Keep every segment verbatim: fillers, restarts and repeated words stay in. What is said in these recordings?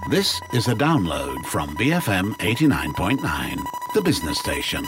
This is a download from B F M eighty-nine point nine, the business station.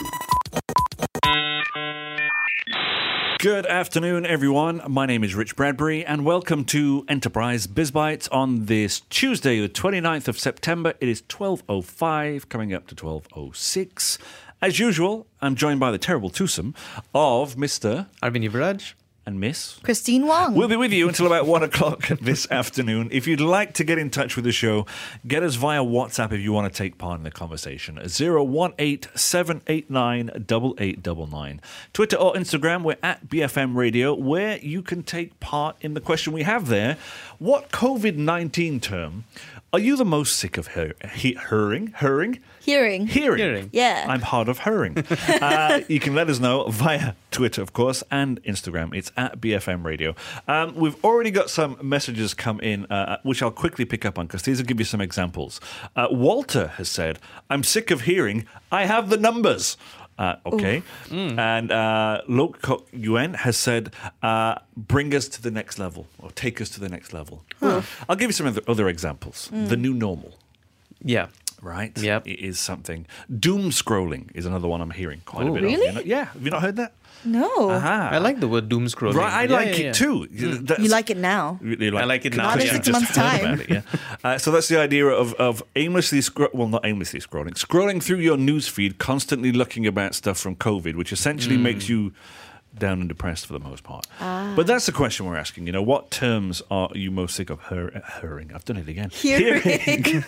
Good afternoon, everyone. My name is Rich Bradbury, and welcome to Enterprise BizBytes on this Tuesday, the twenty-ninth of September. It is twelve oh five, coming up to twelve oh six. As usual, I'm joined by the terrible twosome of Mister Arvind Yuvraj and Miss Christine Wong. We'll be with you until about one o'clock this afternoon. If you'd like to get in touch with the show, get us via WhatsApp if you want to take part in the conversation. zero one eight seven eight nine eight eight nine nine. Twitter or Instagram, we're at B F M Radio, where you can take part in the question we have there. What COVID nineteen term are you the most sick of hear- he- hearing? Hearing? Hearing. Hearing. Hearing. Yeah. I'm hard of hearing. uh, you can let us know via Twitter, of course, and Instagram. It's at B F M Radio. Um, we've already got some messages come in, uh, which I'll quickly pick up on, because these will give you some examples. Uh, Walter has said, I'm sick of hearing, I have the numbers. Uh, okay. Mm. And uh, Lok Kok Yuen has said, uh, bring us to the next level, or take us to the next level. Huh. I'll give you some other, other examples. Mm. The new normal. Yeah. Right? Yep. It is something. Doom scrolling is another one I'm hearing quite Ooh. a bit Really? of. You know? Yeah. Have you not heard that? No. Aha. I like the word doom scrolling. Right, I Yeah, like yeah, it yeah. too. Mm. You like it now. Really I like it now. Not in Yeah. six Just months' heard time. about it, yeah. uh, so that's the idea of, of aimlessly, scro- well, not aimlessly scrolling, scrolling through your news feed, constantly looking about stuff from COVID, which essentially Mm. makes you down and depressed for the most part. Ah. But that's the question we're asking. You know, what terms are you most sick of hear- hearing? I've done it again. Hearing.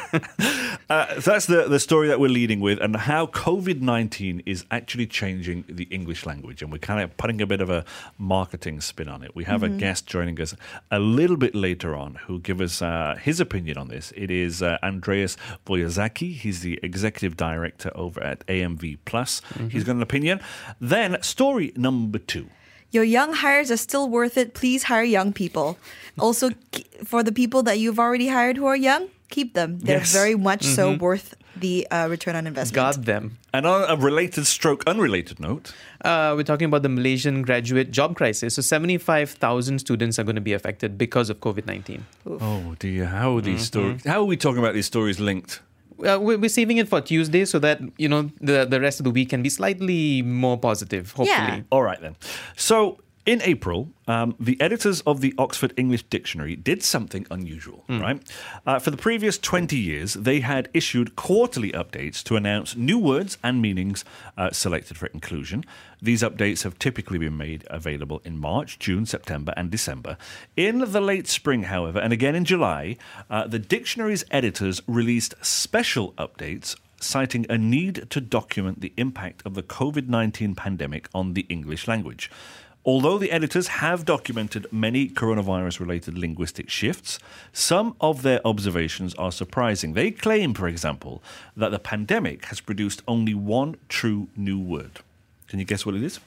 uh, so that's the, the story that we're leading with, and how COVID nineteen is actually changing the English language. And we're kind of putting a bit of a marketing spin on it. We have mm-hmm. a guest joining us a little bit later on who'll give us uh, his opinion on this. It is uh, Andreas Voyazaki. He's the executive director over at A M V Plus. Mm-hmm. He's got an opinion. Then story number Number two. Your young hires are still worth it. Please hire young people. Also, for the people that you've already hired who are young, keep them. They're Yes. very much Mm-hmm. so worth the uh, return on investment. Got them. And on a related stroke, unrelated note. Uh, we're talking about the Malaysian graduate job crisis. So seventy-five thousand students are going to be affected because of COVID nineteen. Oof. Oh dear, how are these Mm-hmm. stories? How are we talking about these stories linked? Uh, we're we're saving it for Tuesday so that, you know, the, the rest of the week can be slightly more positive, hopefully. Yeah. All right, then. So, in April, um, the editors of the Oxford English Dictionary did something unusual, Mm. right? Uh, for the previous twenty years, they had issued quarterly updates to announce new words and meanings uh, selected for inclusion. These updates have typically been made available in March, June, September, and December. In the late spring, however, and again in July, uh, the dictionary's editors released special updates citing a need to document the impact of the COVID nineteen pandemic on the English language. Although the editors have documented many coronavirus-related linguistic shifts, some of their observations are surprising. They claim, for example, that the pandemic has produced only one true new word. Can you guess what it is?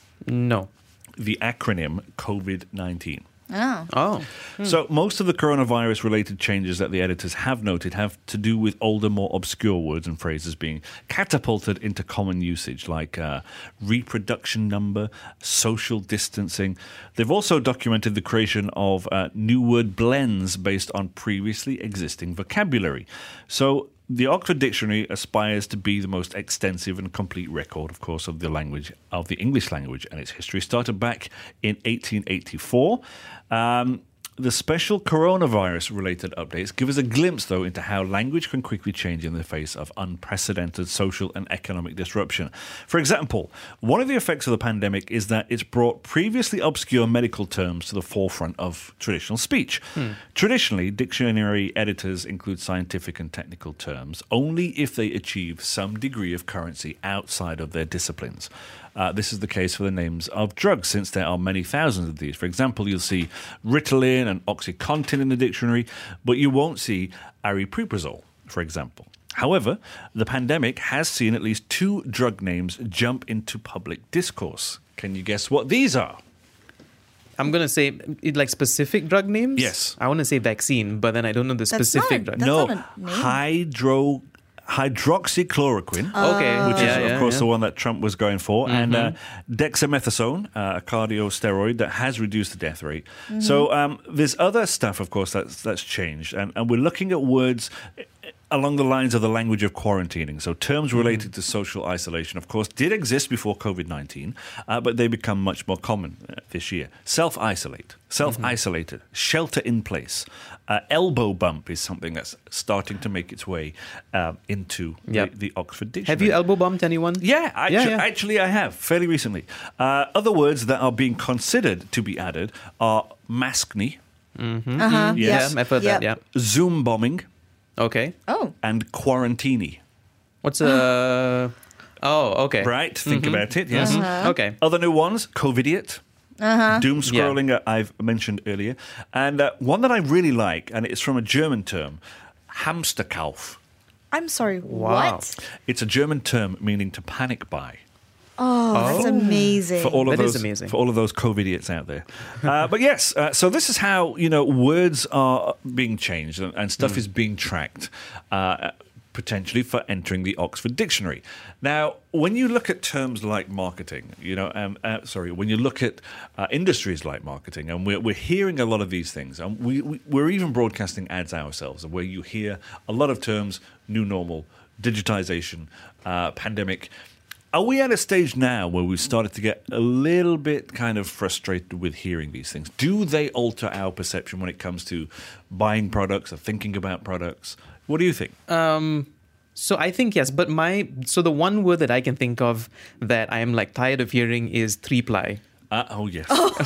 No. The acronym COVID nineteen. Oh. Oh. So most of the coronavirus-related changes that the editors have noted have to do with older, more obscure words and phrases being catapulted into common usage, like uh, reproduction number, social distancing. They've also documented the creation of uh, new word blends based on previously existing vocabulary. So the Oxford Dictionary aspires to be the most extensive and complete record, of course, of the language, of the English language and its history. Started back in eighteen eighty-four. Um, the special coronavirus-related updates give us a glimpse, though, into how language can quickly change in the face of unprecedented social and economic disruption. For example, one of the effects of the pandemic is that it's brought previously obscure medical terms to the forefront of traditional speech. Hmm. Traditionally, dictionary editors include scientific and technical terms only if they achieve some degree of currency outside of their disciplines. Uh, this is the case for the names of drugs, since there are many thousands of these. For example, you'll see Ritalin and OxyContin in the dictionary, but you won't see aripiprazole, for example. However, the pandemic has seen at least two drug names jump into public discourse. Can you guess what these are? I'm going to say, it, like, specific drug names? Yes. I want to say vaccine, but then I don't know the That's specific not- drug. That's no, not a name. hydro... hydroxychloroquine. Okay. Which is, Yeah, of yeah, course, yeah. the one that Trump was going for, and uh, dexamethasone, uh, a cardiosteroid that has reduced the death rate. So um, there's other stuff, of course, that's that's changed, and, and we're looking at words along the lines of the language of quarantining. So terms related to social isolation, of course, did exist before COVID nineteen, uh, but they become much more common uh, this year. Self-isolate, self-isolated, shelter in place. Uh, elbow bump is something that's starting to make its way uh, into Yep. the, the Oxford Dictionary. Have you elbow bumped anyone? Yeah, actu- Yeah, yeah. actually I have, fairly recently. Uh, other words that are being considered to be added are maskne, Uh-huh. Yes. Yeah, I've heard that. Yeah. Zoom bombing, Okay. Oh. and quarantini. What's a? Oh, okay. Right? Think about it, yes. Okay. Other new ones, COVIDiot. Doom scrolling, uh, I've mentioned earlier. And uh, one that I really like, and it's from a German term, Hamsterkauf. I'm sorry. Wow. What? It's a German term meaning to panic buy. Oh, that's amazing. For all of That is those, amazing. for all of those COVIDiots out there. Uh, but yes, uh, so this is how, you know, words are being changed and, and stuff is being tracked, uh, potentially for entering the Oxford Dictionary. Now, when you look at terms like marketing, you know, um, uh, sorry, when you look at uh, industries like marketing, and we're, we're hearing a lot of these things, and we, we, we're even broadcasting ads ourselves, where you hear a lot of terms, new normal, digitization, uh, pandemic. Are we at a stage now where we've started to get a little bit kind of frustrated with hearing these things? Do they alter our perception when it comes to buying products or thinking about products? What do you think? Um, so I think yes, but my so the one word that I can think of that I am like tired of hearing is three ply. Uh, oh, yes.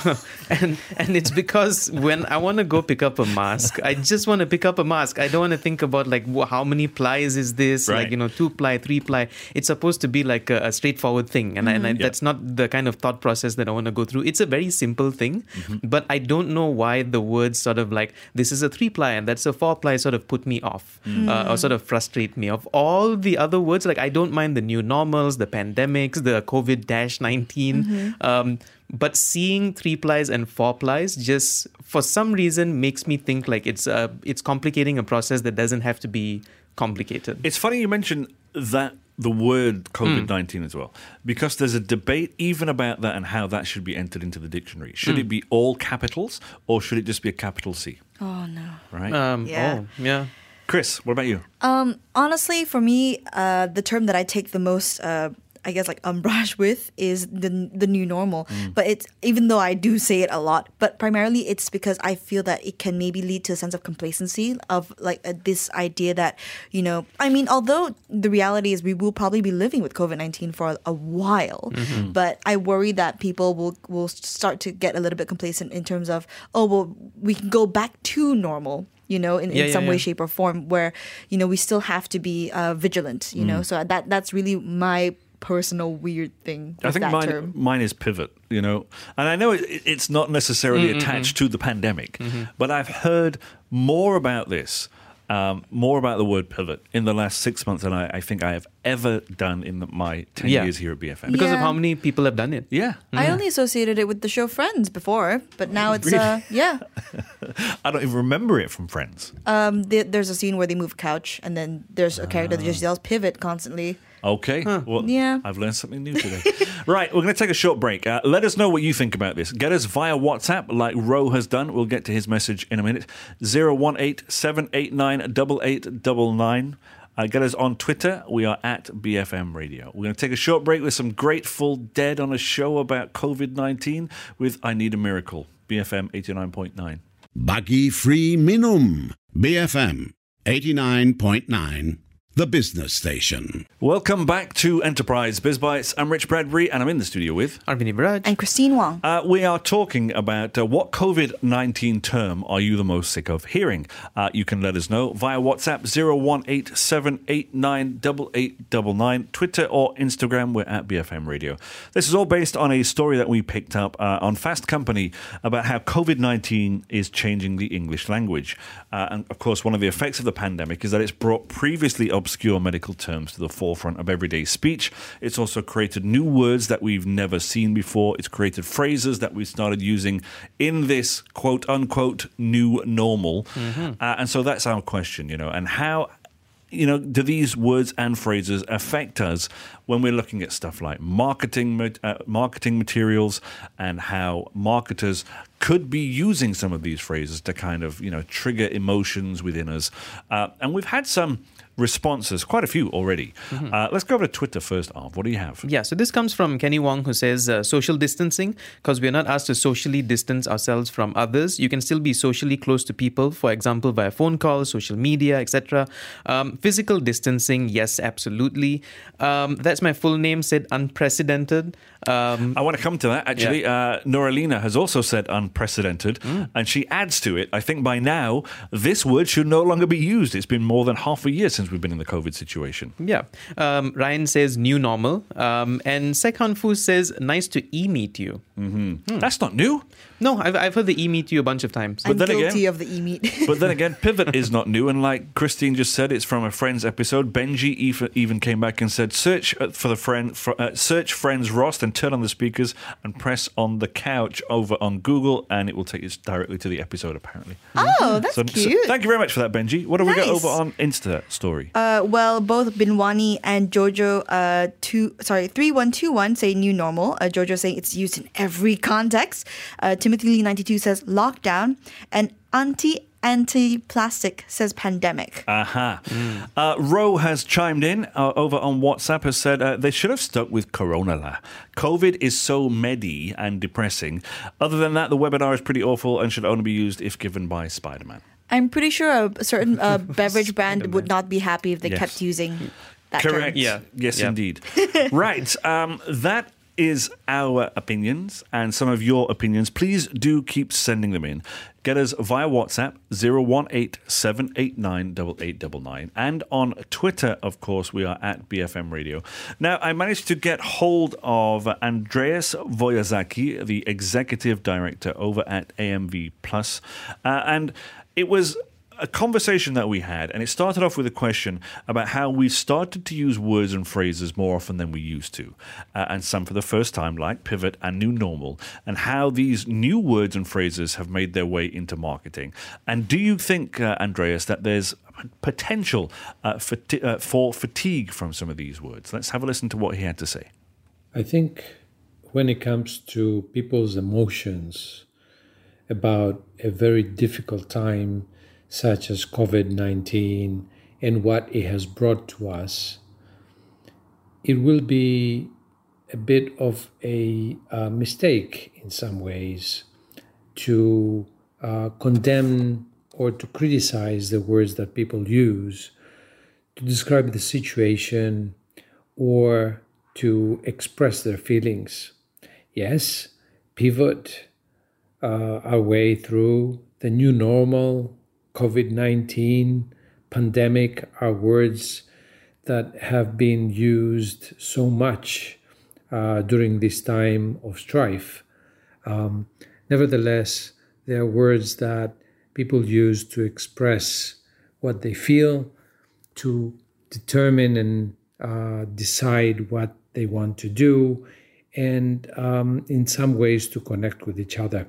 and and it's because when I want to go pick up a mask, I just want to pick up a mask. I don't want to think about like wh- how many plies is this, Right. like you know, two ply, three ply. It's supposed to be like a, a straightforward thing, and, I, and I, that's not the kind of thought process that I want to go through. It's a very simple thing, but I don't know why the words sort of like this is a three ply and that's a four ply sort of put me off uh, or sort of frustrate me. Of all the other words, like I don't mind the new normals, the pandemics, the COVID nineteen. Um, But seeing three plies and four plies just for some reason makes me think like it's uh, it's complicating a process that doesn't have to be complicated. It's funny you mentioned that the word COVID nineteen as well, because there's a debate even about that and how that should be entered into the dictionary. Should it be all capitals or should it just be a capital C? Oh, no. Right? Um, Yeah. Oh, yeah. Chris, what about you? Um, honestly, for me, uh, the term that I take the most, uh, I guess, like umbrage with is the the new normal. But it's even though I do say it a lot, but primarily it's because I feel that it can maybe lead to a sense of complacency of like uh, this idea that, you know, I mean, although the reality is we will probably be living with COVID nineteen for a, a while, but I worry that people will will start to get a little bit complacent in terms of, oh, well, we can go back to normal. You know, in, Yeah, in yeah, some way, yeah. shape, or form, where you know we still have to be uh, vigilant. You know, so that that's really my personal weird thing with I think that mine, term. mine is pivot, you know. And I know it, it's not necessarily attached to the pandemic, but I've heard more about this, um, more about the word pivot in the last six months than I, I think I have ever done in the, my ten Yeah. years here at B F M. Because of Yeah. how many people have done it. Yeah. I only associated it with the show Friends before, but now it's uh yeah. I don't even remember it from Friends. Um, the, there's a scene where they move a couch, and then there's a character that just yells "pivot" constantly. Okay. Well, Yeah. I've learned something new today. Right, we're going to take a short break. Uh, let us know what you think about this. Get us via WhatsApp like Ro has done. We'll get to his message in a minute. zero one eight seven eight nine eight eight nine nine. Uh, get us on Twitter. We are at B F M Radio. We're going to take a short break with some Grateful Dead on a show about COVID nineteen with I Need a Miracle. B F M eighty-nine point nine. Buggy Free Minum. B F M eighty-nine point nine. The business station. Welcome back to Enterprise Biz Bites. I'm Rich Bradbury, and I'm in the studio with... Arvini Baraj. And Christine Wong. Uh, we are talking about uh, what COVID nineteen term are you the most sick of hearing? Uh, you can let us know via WhatsApp zero one eight seven eight nine eight eight nine nine, Twitter or Instagram, we're at B F M Radio. This is all based on a story that we picked up uh, on Fast Company about how COVID nineteen is changing the English language. Uh, and of course, one of the effects of the pandemic is that it's brought previously obscure medical terms to the forefront of everyday speech. It's also created new words that we've never seen before. It's created phrases that we started using in this quote unquote new normal. Uh, and so that's our question, you know, and how you know, do these words and phrases affect us when we're looking at stuff like marketing, uh, marketing materials, and how marketers could be using some of these phrases to kind of, you know, trigger emotions within us? Uh, and we've had some responses, quite a few already. Mm-hmm. Uh, let's go over to Twitter first, Arv. What do you have? Yeah, so this comes from Kenny Wong, who says uh, social distancing, because we're not asked to socially distance ourselves from others. You can still be socially close to people, for example, via phone calls, social media, et cetera. Um, physical distancing, yes, absolutely. Um, that's my full name, said unprecedented. Um, I want to come to that, actually. Yeah. Uh, Noralina has also said unprecedented, mm. and she adds to it, I think by now, this word should no longer be used. It's been more than half a year since we've been in the COVID situation. Yeah. Um, Ryan says new normal. Um, and Sekhan Fu says nice to e-meet you. Mm-hmm. Hmm. That's not new. No, I've, I've heard the e-meet you a bunch of times. I'm but then guilty again, of the e-meet. But then again, pivot is not new. And like Christine just said, it's from a Friends episode. Benji even came back and said, search for the friend, for, uh, search Friends Rost and turn on the speakers and press on the couch over on Google, and it will take you directly to the episode, apparently. Oh, that's so, cute. So thank you very much for that, Benji. What do nice. we got over on Insta story? Uh, well, both Binwani and Jojo, uh, two sorry, three one two one say new normal. Uh, Jojo saying it's used in every context. Uh, Timothy Lee ninety-two says lockdown, and Auntie Anti-Plastic says pandemic. Aha. Uh-huh. Mm. Uh, Ro has chimed in uh, over on WhatsApp, has said uh, they should have stuck with Corona la. COVID is so medi and depressing. Other than that, the webinar is pretty awful and should only be used if given by Spider-Man. I'm pretty sure a certain uh, beverage brand would not be happy if they yes. kept using that Correct. term. Yeah. Yes, yeah. indeed. Right. Um, that is our opinions and some of your opinions. Please do keep sending them in. Get us via WhatsApp zero one eight seven eight nine eight eight nine nine, and on Twitter, of course, we are at B F M Radio. Now, I managed to get hold of Andreas Voyazaki, the executive director over at A M V Plus, uh, and it was a conversation that we had, and it started off with a question about how we've started to use words and phrases more often than we used to, uh, and some for the first time, like pivot and new normal, and how these new words and phrases have made their way into marketing. And do you think, uh, Andreas, that there's potential uh, for, t- uh, for fatigue from some of these words? Let's have a listen to what he had to say. I think when it comes to people's emotions about a very difficult time such as COVID nineteen and what it has brought to us, it will be a bit of a uh, mistake in some ways to uh, condemn or to criticize the words that people use to describe the situation or to express their feelings. Yes, pivot uh, our way through the new normal, COVID nineteen, pandemic are words that have been used so much uh, during this time of strife. Um, nevertheless, they are words that people use to express what they feel, to determine and uh, decide what they want to do, and um, in some ways to connect with each other.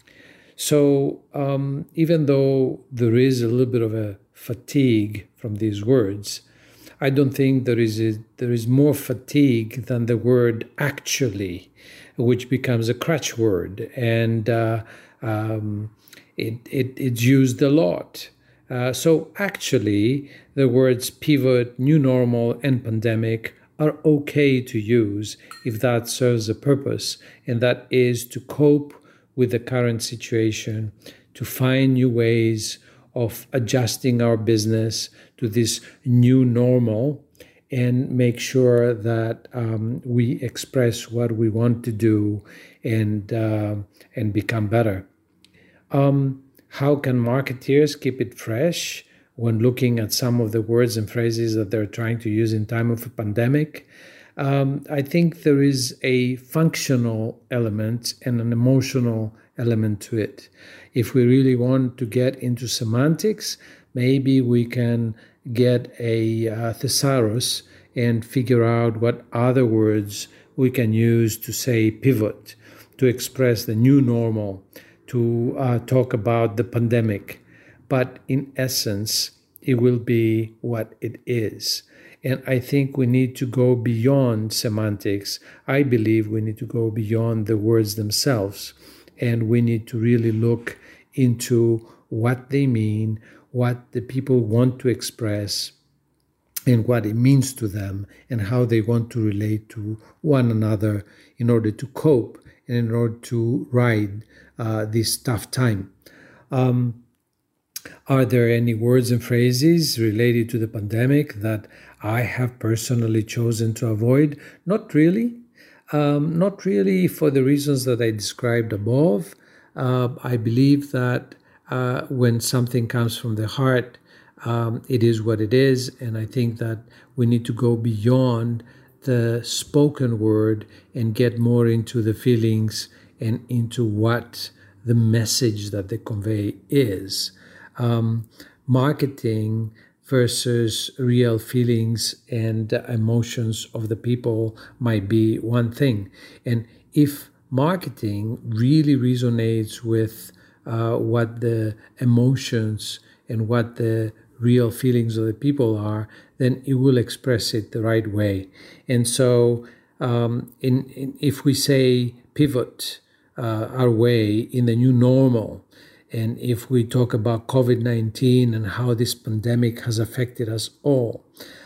So um, even though there is a little bit of a fatigue from these words, I don't think there is a, there is more fatigue than the word actually, which becomes a crutch word, and uh, um, it, it it's used a lot. Uh, so actually, the words pivot, new normal, and pandemic are okay to use if that serves a purpose, and that is to cope with the current situation, to find new ways of adjusting our business to this new normal, and make sure that um, we express what we want to do and uh, and become better. Um, how can marketeers keep it fresh when looking at some of the words and phrases that they're trying to use in time of a pandemic? Um, I think there is a functional element and an emotional element to it. If we really want to get into semantics, maybe we can get a uh, thesaurus and figure out what other words we can use to say pivot, to express the new normal, to uh, talk about the pandemic. But in essence, it will be what it is. And I think we need to go beyond semantics. I believe we need to go beyond the words themselves. And we need to really look into what they mean, what the people want to express, and what it means to them, and how they want to relate to one another in order to cope and in order to ride uh, this tough time. Um, are there any words and phrases related to the pandemic that I have personally chosen to avoid? Not really. Um, not really for the reasons that I described above. Uh, I believe that uh, when something comes from the heart, um, it is what it is. And I think that we need to go beyond the spoken word and get more into the feelings and into what the message that they convey is. Um, marketing versus real feelings and emotions of the people might be one thing. And if marketing really resonates with uh, what the emotions and what the real feelings of the people are, then it will express it the right way. And so um, in, in, if we say pivot uh, our way in the new normal, and if we talk about COVID nineteen and how this pandemic has affected us all,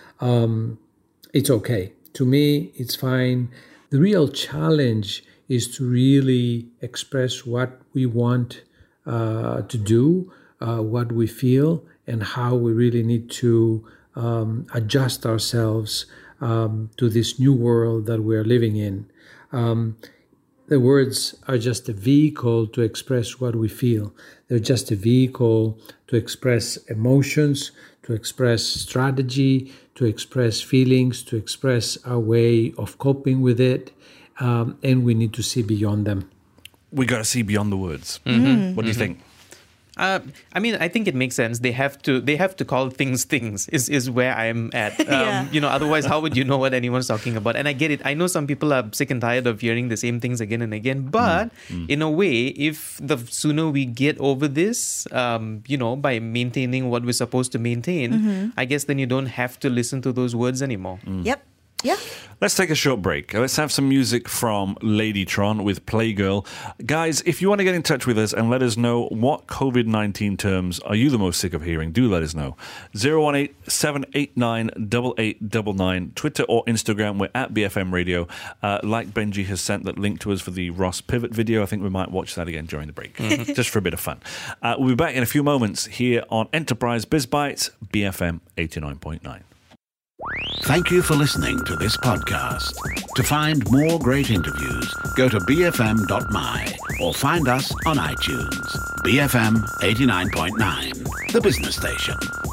um, it's okay. To me, it's fine. The real challenge is to really express what we want uh, to do, uh, what we feel, and how we really need to um, adjust ourselves um, to this new world that we are living in. Um, The words are just a vehicle to express what we feel. They're just a vehicle to express emotions, to express strategy, to express feelings, to express our way of coping with it. Um, and we need to see beyond them. We got to see beyond the words. Mm-hmm. What do you Mm-hmm. think? Uh, I mean, I think it makes sense. They have to. They have to call things things. Is is where I'm at. Um, Yeah. You know, otherwise, how would you know what anyone's talking about? And I get it. I know some people are sick and tired of hearing the same things again and again. But mm. in a way, if the sooner we get over this, um, you know, by maintaining what we're supposed to maintain, mm-hmm. I guess then you don't have to listen to those words anymore. Mm. Yep. Yeah. Let's take a short break. Let's have some music from Ladytron with Playgirl. Guys, if you want to get in touch with us and let us know what COVID nineteen terms are you the most sick of hearing, do let us know. zero one eight, seven eight nine, eight eight nine nine. Twitter or Instagram, we're at B F M Radio. Uh, like Benji has sent that link to us for the Ross Pivot video. I think we might watch that again during the break, mm-hmm. just for a bit of fun. Uh, we'll be back in a few moments here on Enterprise Biz Bites, B F M eighty-nine point nine. Thank you for listening to this podcast. To find more great interviews, go to b f m dot m y or find us on iTunes. B F M eighty-nine point nine, the business station.